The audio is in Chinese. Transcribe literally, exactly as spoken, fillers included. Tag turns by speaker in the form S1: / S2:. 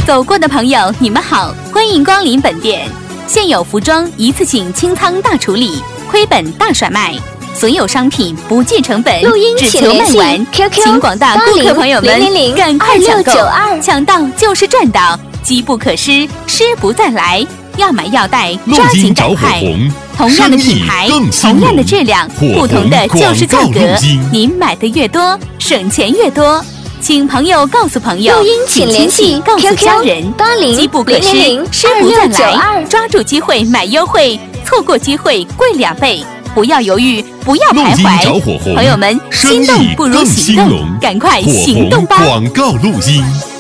S1: 走过的朋友，你们好，欢迎光临本店。现有服装一次性清仓大处理，亏本大甩卖，所有商品不计成本，
S2: 录音
S1: 只求卖完。
S2: Q Q
S1: 请广大顾客朋友们赶快抢购，抢到就是赚到，机不可失，失不再来。要买要带，抓紧赶快！同样的品牌，同样的质量，不同的就是价格。您买的越多，省钱越多。请朋友告诉朋友，
S2: 录音请联系
S1: 告诉家人，机不可失，失不再来。抓住机会买优惠，错过机会贵两倍。不要犹豫，不要徘徊。朋友们，心动不如行动，赶快行动吧！
S3: 广告录音。